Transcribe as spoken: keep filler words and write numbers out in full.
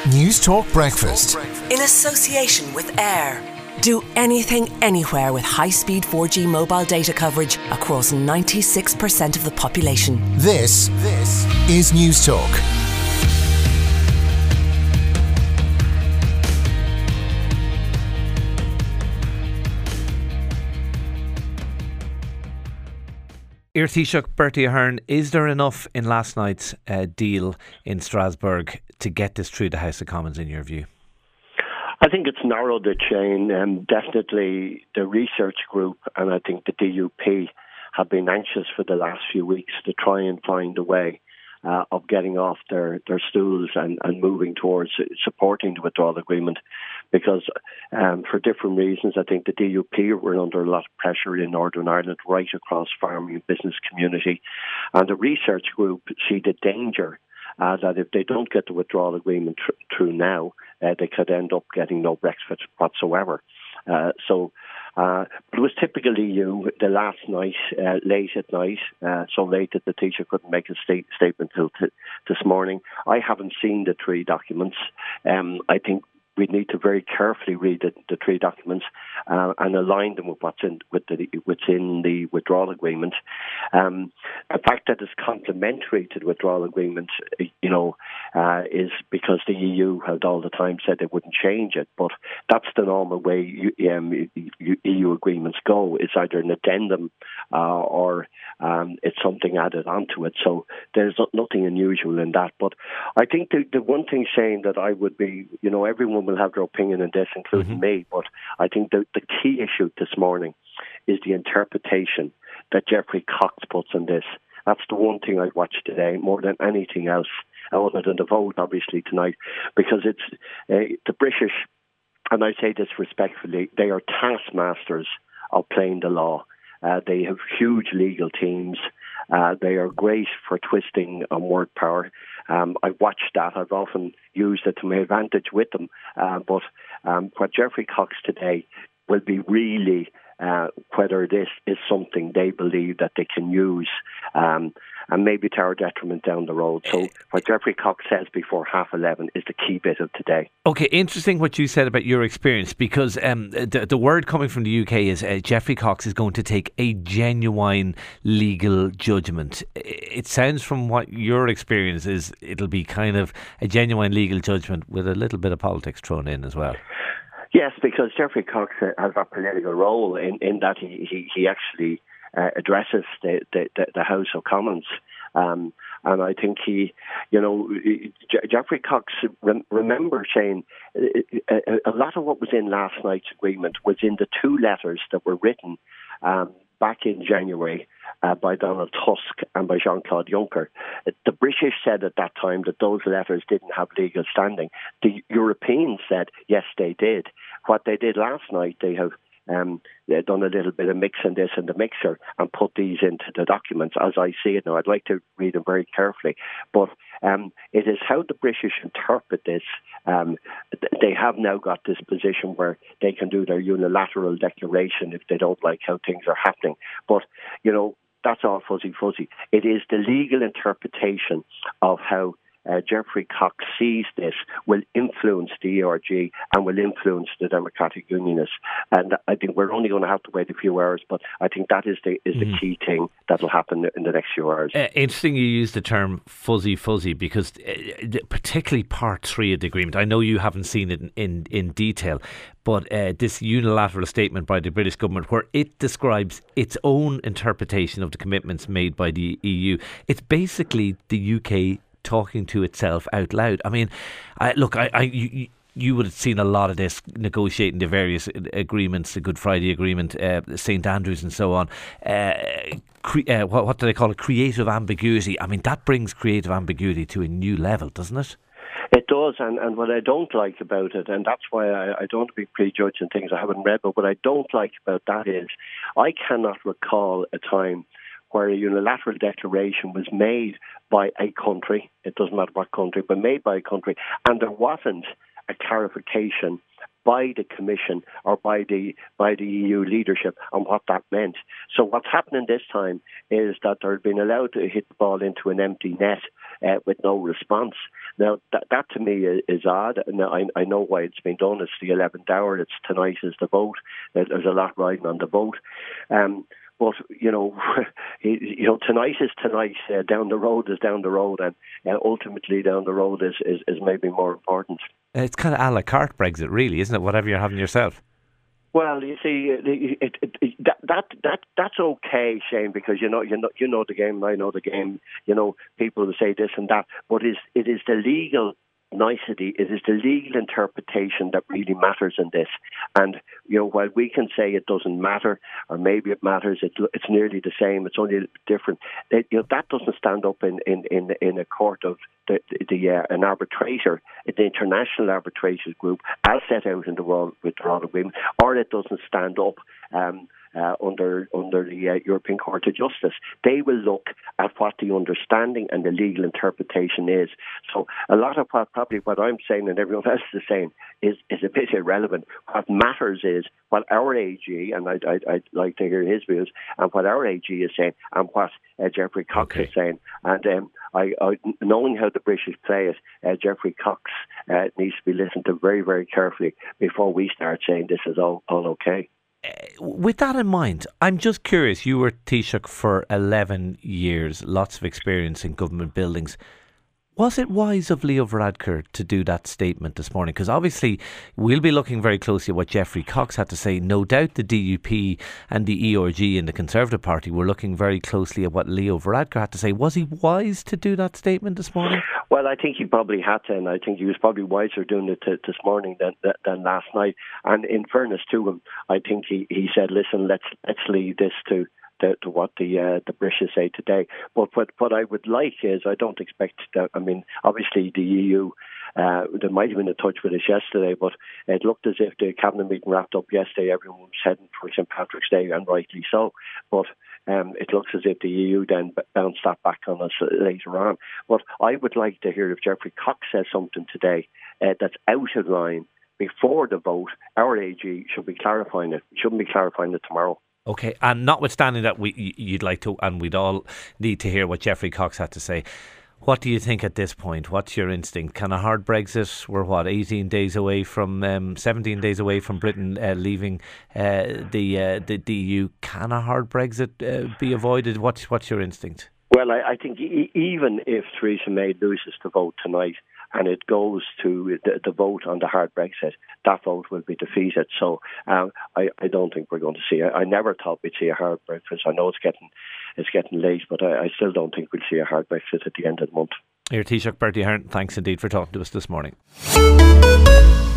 News Talk Breakfast. In association with Air. Do anything, anywhere with high-speed four G mobile data coverage across ninety-six percent of the population. This, this is News Talk. Ir Taoiseach Bertie Ahern, is there enough in last night's uh, deal in Strasbourg to get this through the House of Commons in your view? I think it's narrowed the chain. Um, definitely the research group and I think the D U P have been anxious for the last few weeks to try and find a way uh, of getting off their, their stools and, and moving towards supporting the withdrawal agreement. Because um, for different reasons, I think the D U P were under a lot of pressure in Northern Ireland, right across farming and business community. And the research group see the danger uh, that if they don't get the withdrawal agreement tr- through now, uh, they could end up getting no Brexit whatsoever. Uh, so uh, it was typically you the last night, uh, late at night, uh, so late that the teacher couldn't make a state- statement till t- this morning. I haven't seen the three documents. Um, I think we need to very carefully read the, the three documents uh, and align them with what's in with the within the withdrawal agreement. Um, the fact that it's complementary to the withdrawal agreement, you know, uh, is because the E U had all the time said they wouldn't change it. But that's the normal way you, um, E U agreements go. It's either an addendum uh, or um, it's something added onto it. So there's nothing unusual in that. But I think the, the one thing saying that I would be, you know, everyone will have their opinion on this, including mm-hmm. me, but I think the, the key issue this morning is the interpretation that Geoffrey Cox puts on this. That's the one thing I'd watch today more than anything else, other than the vote, obviously, tonight, because it's uh, the British, and I say this respectfully, they are taskmasters of playing the law. Uh, they have huge legal teams. Uh, they are great for twisting on word power. Um, I've watched that. I've often used it to my advantage with them. Uh, but um, what Geoffrey Cox today will be really uh, whether this is something they believe that they can use um, and maybe to our detriment down the road. So what Geoffrey Cox says before half eleven is the key bit of today. Okay, interesting what you said about your experience, because um, the, the word coming from the U K is uh, Geoffrey Cox is going to take a genuine legal judgment. It sounds from what your experience is, it'll be kind of a genuine legal judgment with a little bit of politics thrown in as well. Yes, because Geoffrey Cox has a political role in, in that he, he, he actually uh, addresses the, the, the House of Commons. Um, and I think he, you know, Je- Geoffrey Cox, rem- remember saying a, a, a lot of what was in last night's agreement was in the two letters that were written um, back in January uh, by Donald Tusk and by Jean-Claude Juncker. The British said at that time that those letters didn't have legal standing. The Europeans said, yes, they did. What they did last night, they have um, they've done a little bit of mixing this in the mixer and put these into the documents as I see it now. I'd like to read them very carefully. But um, it is how the British interpret this. Um, they have now got this position where they can do their unilateral declaration if they don't like how things are happening. But, you know, that's all fuzzy fuzzy. It is the legal interpretation of how uh, Geoffrey Cox sees this will influence the E R G and will influence the Democratic Unionists. And I think we're only going to have to wait a few hours, but I think that is the is the mm. key thing that will happen in the next few hours. Uh, interesting you use the term fuzzy fuzzy, because uh, particularly part three of the agreement, I know you haven't seen it in, in, in detail, but uh, this unilateral statement by the British government where it describes its own interpretation of the commitments made by the E U, it's basically the U K talking to itself out loud. I mean, I, look, I, I you, you would have seen a lot of this negotiating the various agreements, the Good Friday Agreement, uh, Saint Andrews and so on. Uh, cre- uh, what, what do they call it? Creative ambiguity. I mean, that brings creative ambiguity to a new level, doesn't it? It does, and, and what I don't like about it, and that's why I, I don't want to be prejudging things I haven't read, but what I don't like about that is I cannot recall a time where a unilateral declaration was made by a country, it doesn't matter what country, but made by a country, and there wasn't a clarification by the Commission or by the by the E U leadership on what that meant. So what's happening this time is that they're being allowed to hit the ball into an empty net uh, with no response. Now, that, that to me is, is odd. Now, I, I know why it's been done. It's the eleventh hour. It's tonight is the vote. There's a lot riding on the vote. Um, but, you know, you know, tonight is tonight. Uh, down the road is down the road. And uh, ultimately down the road is, is, is maybe more important. It's kind of a la carte Brexit, really, isn't it? Whatever you're having yourself. Well, you see, it, it, it, it, that that that that's okay, Shane, because you know you know you know the game, I know the game. You know, people will say this and that, but it is it is the legal nicety, it is the legal interpretation that really matters in this. And you know, while we can say it doesn't matter, or maybe it matters, it, it's nearly the same. It's only a bit different. It, you know, that doesn't stand up in in in, in a court of the, the uh, an arbitrator, the international arbitration group, as set out in the World Withdrawal Agreement, or it doesn't stand up um, uh, under under the uh, European Court of Justice. They will look at what the understanding and the legal interpretation is. So a lot of what probably what I'm saying and everyone else is saying is is a bit irrelevant. What matters is what our A G, and I'd, I'd, I'd like to hear his views, and what our A G is saying, and what uh, Geoffrey Cox okay. is saying. And um, I, I, knowing how the British play it, uh, Geoffrey Cox uh, needs to be listened to very, very carefully before we start saying this is all, all okay. Uh, with that in mind, I'm just curious. You were Taoiseach for eleven years, lots of experience in government buildings. Was it wise of Leo Varadkar to do that statement this morning? Because obviously we'll be looking very closely at what Geoffrey Cox had to say. No doubt the D U P and the E R G and the Conservative Party were looking very closely at what Leo Varadkar had to say. Was he wise to do that statement this morning? Well, I think he probably had to, and I think he was probably wiser doing it to, this morning than, than last night. And in fairness to him, I think he, he said, listen, let's let's leave this to To, to what the uh, the British say today. But what, what I would like is, I don't expect that, I mean, obviously the E U, uh, they might have been in touch with us yesterday, but it looked as if the cabinet meeting wrapped up yesterday. Everyone was heading for Saint Patrick's Day, and rightly so. But um, it looks as if the E U then bounced that back on us later on. But I would like to hear if Geoffrey Cox says something today uh, that's out of line before the vote. Our A G should be clarifying it. We shouldn't be clarifying it tomorrow. Okay, and notwithstanding that, we you'd like to, and we'd all need to hear what Geoffrey Cox had to say. What do you think at this point? What's your instinct? Can a hard Brexit? We're what, eighteen days away from, um, seventeen days away from Britain uh, leaving uh, the uh, the E U. Can a hard Brexit uh, be avoided? What's what's your instinct? Well, I, I think e- even if Theresa May loses the vote tonight, and it goes to the, the vote on the hard Brexit, that vote will be defeated. So um, I, I don't think we're going to see. I, I never thought we'd see a hard Brexit. I know it's getting it's getting late, but I, I still don't think we'll see a hard Brexit at the end of the month. Your Taoiseach Bertie Ahern, thanks indeed for talking to us this morning.